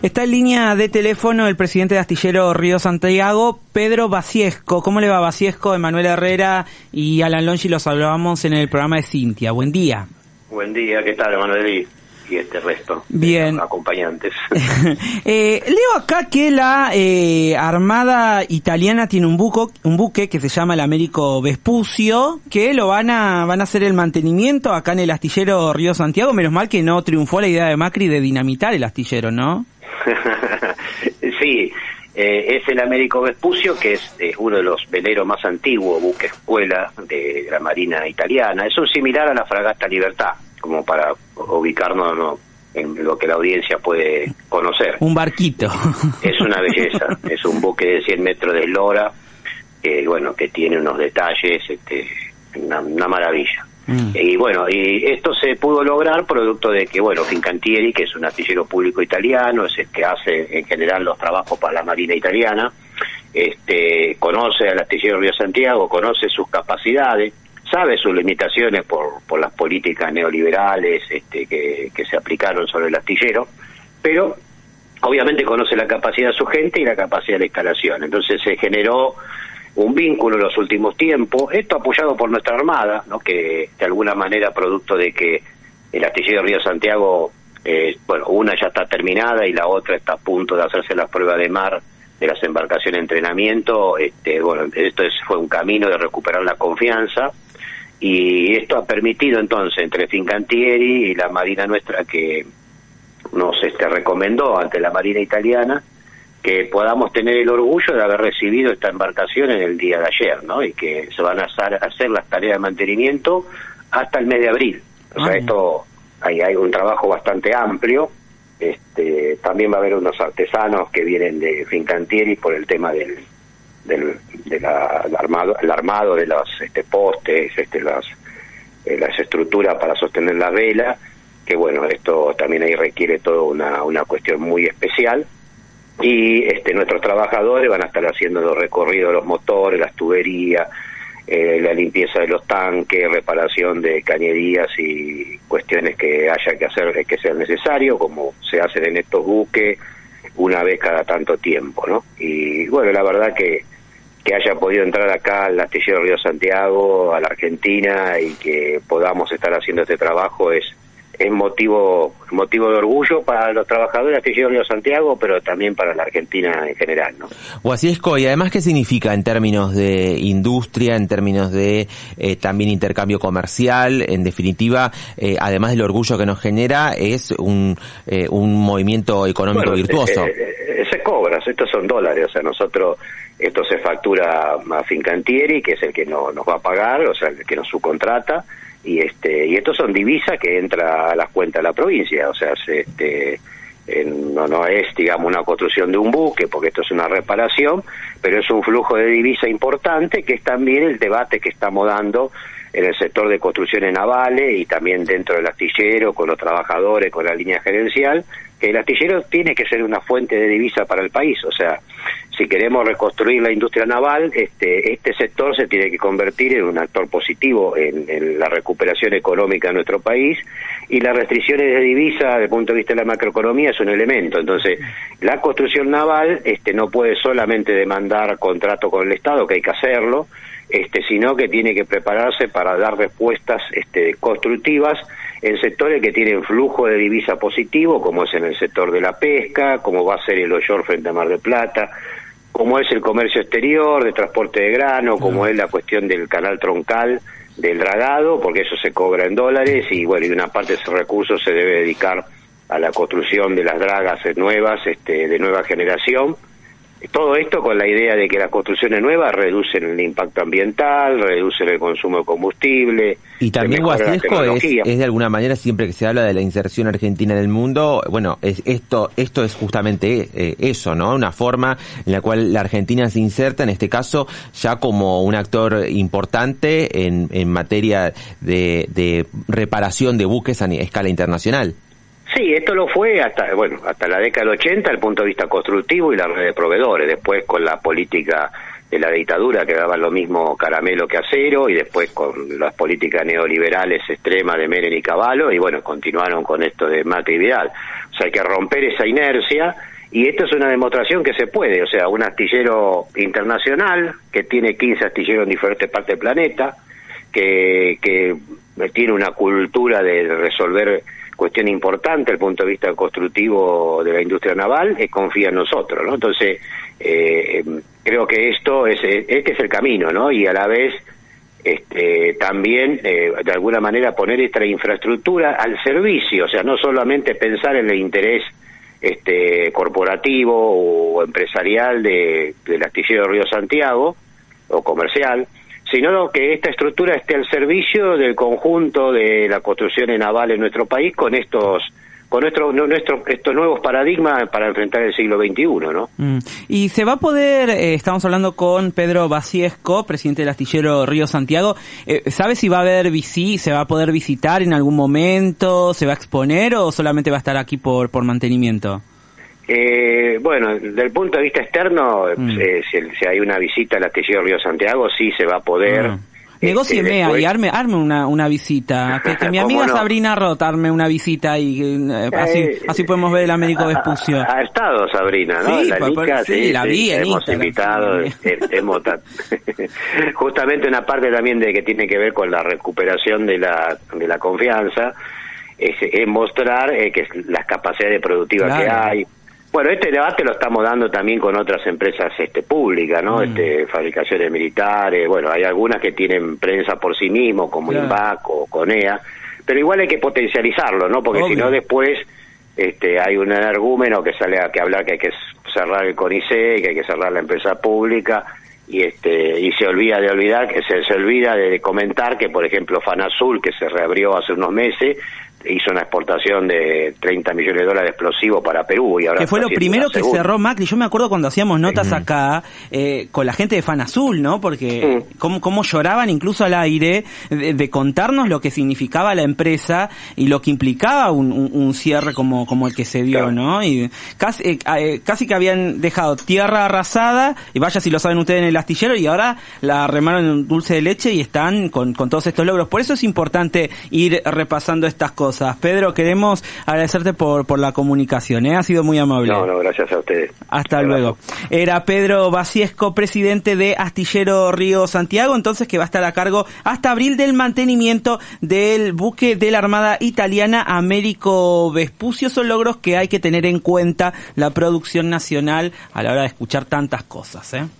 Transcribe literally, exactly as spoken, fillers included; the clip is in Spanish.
Está en línea de teléfono el presidente de Astillero Río Santiago, Pedro Basiesco. ¿Cómo le va, Basiesco? Emanuel Herrera y Alan Longi los hablábamos en el programa de Cintia. Buen día. Buen día, ¿qué tal, Emanuel? Y este resto Bien. de acompañantes. eh, leo acá que la eh, Armada italiana tiene un buco, un buque que se llama el Américo Vespucio, que lo van a van a hacer el mantenimiento acá en el astillero Río Santiago. Menos mal que no triunfó la idea de Macri de dinamitar el astillero, ¿no? Sí, eh, es el Américo Vespucio, que es eh, uno de los veleros más antiguos, buque escuela de la Marina italiana. Es un similar a la fragata Libertad, como para ubicarnos, ¿no?, en lo que la audiencia puede conocer. Un barquito. Es una belleza, es un buque de cien metros de eslora, que bueno, que tiene unos detalles, este, una, una maravilla. Mm. Y bueno, y esto se pudo lograr producto de que, bueno, Fincantieri, que es un astillero público italiano, es el que hace en general los trabajos para la Marina italiana, este, conoce al astillero Río Santiago, conoce sus capacidades, sabe sus limitaciones por, por las políticas neoliberales este, que, que se aplicaron sobre el astillero, pero obviamente conoce la capacidad de su gente y la capacidad de la instalación. Entonces se generó un vínculo en los últimos tiempos, esto apoyado por nuestra Armada, ¿no?, que de alguna manera, producto de que el astillero Río Santiago, eh, bueno, una ya está terminada y la otra está a punto de hacerse las pruebas de mar de las embarcaciones de entrenamiento. Este, bueno, esto es, fue un camino de recuperar la confianza. Y esto ha permitido entonces, entre Fincantieri y la Marina nuestra, que nos este, recomendó ante la Marina italiana, que podamos tener el orgullo de haber recibido esta embarcación en el día de ayer, ¿no? Y que se van a hacer, hacer las tareas de mantenimiento hasta el mes de abril. O sea, esto hay, hay un trabajo bastante amplio. Este, también va a haber unos artesanos que vienen de Fincantieri por el tema del del, de la, el armado el armado de los este, postes, este, las eh, las estructuras para sostener la vela, que bueno, esto también ahí requiere toda una, una cuestión muy especial. Y este nuestros trabajadores van a estar haciendo los recorridos de los motores, las tuberías, eh, la limpieza de los tanques, reparación de cañerías y cuestiones que haya que hacer, que sea necesario, como se hacen en estos buques una vez cada tanto tiempo, ¿no? Y bueno, la verdad que que haya podido entrar acá al astillero Río Santiago, a la Argentina, y que podamos estar haciendo este trabajo es es motivo motivo de orgullo para los trabajadores del astillero Río Santiago, pero también para la Argentina en general, ¿no? Basiesco, y además, ¿qué significa en términos de industria, en términos de eh, también intercambio comercial? En definitiva, eh, además del orgullo que nos genera, es un eh, un movimiento económico bueno, virtuoso. Eh, eh, se cobra, estos son dólares, o sea, nosotros, esto se factura a Fincantieri, que es el que no, nos va a pagar, o sea, el que nos subcontrata, y este y estos son divisas que entra a las cuentas de la provincia, o sea, se, este eh, no no es, digamos, una construcción de un buque, porque esto es una reparación, pero es un flujo de divisa importante, que es también el debate que estamos dando en el sector de construcciones navales y también dentro del astillero, con los trabajadores, con la línea gerencial, que el astillero tiene que ser una fuente de divisa para el país. O sea, si queremos reconstruir la industria naval, este este sector se tiene que convertir en un actor positivo en, en la recuperación económica de nuestro país, y las restricciones de divisa desde el punto de vista de la macroeconomía es un elemento. Entonces, la construcción naval este no puede solamente demandar contrato con el Estado, que hay que hacerlo, este sino que tiene que prepararse para dar respuestas este constructivas en sectores que tienen flujo de divisa positivo, como es en el sector de la pesca, como va a ser el offshore frente a Mar del Plata, como es el comercio exterior, de transporte de grano, como es la cuestión del canal troncal, del dragado, porque eso se cobra en dólares, y bueno, y una parte de ese recurso se debe dedicar a la construcción de las dragas nuevas, este, de nueva generación. Todo esto con la idea de que las construcciones nuevas reducen el impacto ambiental, reducen el consumo de combustible. Y también, Basiesco, es, es de alguna manera, siempre que se habla de la inserción argentina en el mundo, bueno, es, esto esto es justamente eh, eso, ¿no? Una forma en la cual la Argentina se inserta, en este caso, ya como un actor importante en, en materia de, de reparación de buques a escala internacional. Sí, esto lo fue hasta bueno hasta la década del ochenta, desde el punto de vista constructivo y la red de proveedores. Después, con la política de la dictadura, que daba lo mismo caramelo que acero, y después con las políticas neoliberales extremas de Menem y Cavallo, y bueno, continuaron con esto de Macri y Vidal. O sea, hay que romper esa inercia Y esto es una demostración que se puede, o sea, un astillero internacional que tiene quince astilleros en diferentes partes del planeta, que, que tiene una cultura de resolver cuestiones importantes desde el punto de vista constructivo de la industria naval, eh, confía en nosotros, ¿no? Entonces, eh, creo que esto es, este es el camino, ¿no? Y a la vez, este, también, eh, de alguna manera, poner esta infraestructura al servicio, o sea, no solamente pensar en el interés este corporativo o empresarial de, del astillero Río Santiago o comercial, sino que esta estructura esté al servicio del conjunto de la construcción naval en nuestro país con estos con nuestro, nuestro, estos nuevos paradigmas para enfrentar el siglo veintiuno, ¿no? Mm. Y se va a poder, eh, estamos hablando con Pedro Basiesco, presidente del astillero Río Santiago, eh, ¿sabe si va a haber visi, se va a poder visitar en algún momento, se va a exponer o solamente va a estar aquí por, por mantenimiento? Eh, bueno, desde el punto de vista externo, mm. eh, si, si hay una visita al astillero Río Santiago, sí se va a poder. Mm. Negócieme este, después... y arme, arme una, una visita. Que, que mi amiga no? Sabrina Roth arme una visita y eh, así eh, así podemos ver el Américo Vespucio. Ha, ha estado Sabrina, ¿no? Sí, la por, Nica, por, sí, sí, la vi sí, en hemos Instagram, invitado, sí. eh, hemos justamente una parte también de que tiene que ver con la recuperación de la de la confianza, es, es mostrar eh, que las capacidades productivas claro. que hay. Bueno, este debate lo estamos dando también con otras empresas este públicas, ¿no? Mm. Este, fabricaciones militares, bueno, hay algunas que tienen prensa por sí mismos, como claro. INVAC o CONEA, pero igual hay que potencializarlo, ¿no? Porque si no después este hay un energúmeno que sale a que hablar que hay que cerrar el CONICET, que hay que cerrar la empresa pública, y este y se olvida de olvidar, que se, se olvida de comentar que, por ejemplo, FANASUL, que se reabrió hace unos meses, hizo una exportación de treinta millones de dólares de explosivos para Perú y ahora que fue lo primero que segunda. cerró Macri. Yo me acuerdo cuando hacíamos notas sí. acá eh, con la gente de FANASUL, ¿no? Porque sí. cómo, cómo lloraban incluso al aire de, de contarnos lo que significaba la empresa y lo que implicaba un, un, un cierre como como el que se dio, claro. ¿no? Y casi, eh, eh, casi que habían dejado tierra arrasada, y vaya si lo saben ustedes en el astillero, y ahora la remaron en dulce de leche y están con, con todos estos logros. Por eso es importante ir repasando estas cosas. Pedro, queremos agradecerte por por la comunicación, ¿eh? Ha sido muy amable. No, no, gracias a ustedes. Hasta gracias. Luego. Era Pedro Basiesco, presidente de Astillero Río Santiago, entonces, que va a estar a cargo hasta abril del mantenimiento del buque de la Armada Italiana Américo Vespucio. Son logros que hay que tener en cuenta la producción nacional a la hora de escuchar tantas cosas, ¿eh?